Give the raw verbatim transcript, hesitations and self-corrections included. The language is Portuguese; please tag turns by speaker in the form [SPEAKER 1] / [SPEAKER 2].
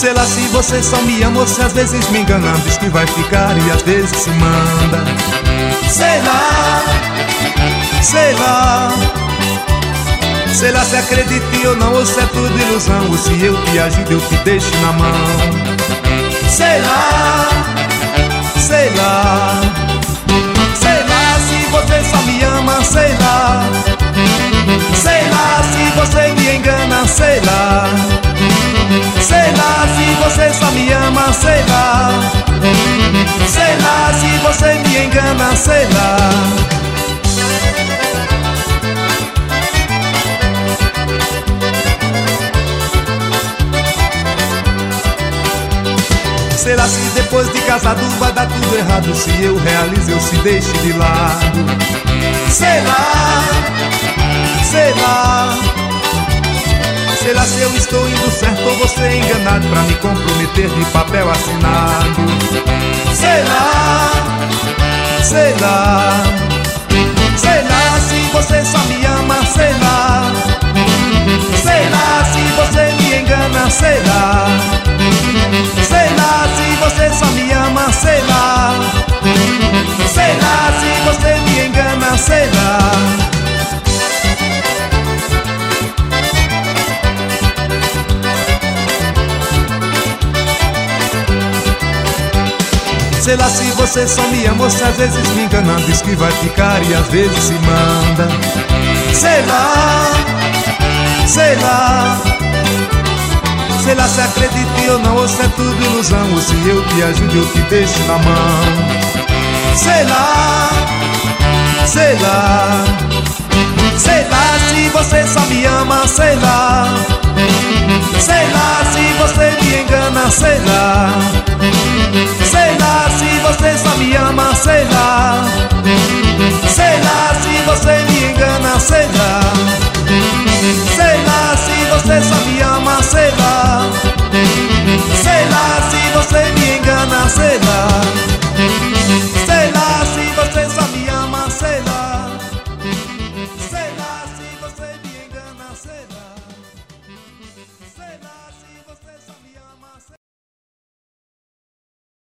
[SPEAKER 1] Sei lá se você só me ama ou se às vezes me engana, diz que vai ficar e às vezes se manda. Sei lá, sei lá, sei lá se acredite ou não, ou se é tudo ilusão, ou se eu te ajudo, eu te deixo na mão. Sei lá, sei lá, sei lá se você só me ama, sei lá, sei lá se você me engana, sei lá, sei lá se você só me ama, sei lá, sei lá se você me engana, sei lá. Sei lá se depois de casado vai dar tudo errado, se eu realizo eu se deixe de lado. Sei lá, sei lá, sei lá se eu estou indo certo ou você enganado pra me comprometer de papel assinado. Sei lá, sei lá, sei lá se você só me ama, sei lá, sei lá se você me engana, sei lá, sei lá se você só me ama, sei lá, sei lá se você me engana, sei lá. Sei lá se você só me ama ou se às vezes me engana, diz que vai ficar e às vezes se manda. Sei lá, sei lá, sei lá se acredite ou não, ou se é tudo ilusão, ou se eu te ajudo, eu te deixo na mão. Sei lá, sei lá, sei lá se você só me ama, sei lá, sei lá se você me engana, sei lá, sei lá se você só me ama, sei lá, sei lá se você me engana, sei lá.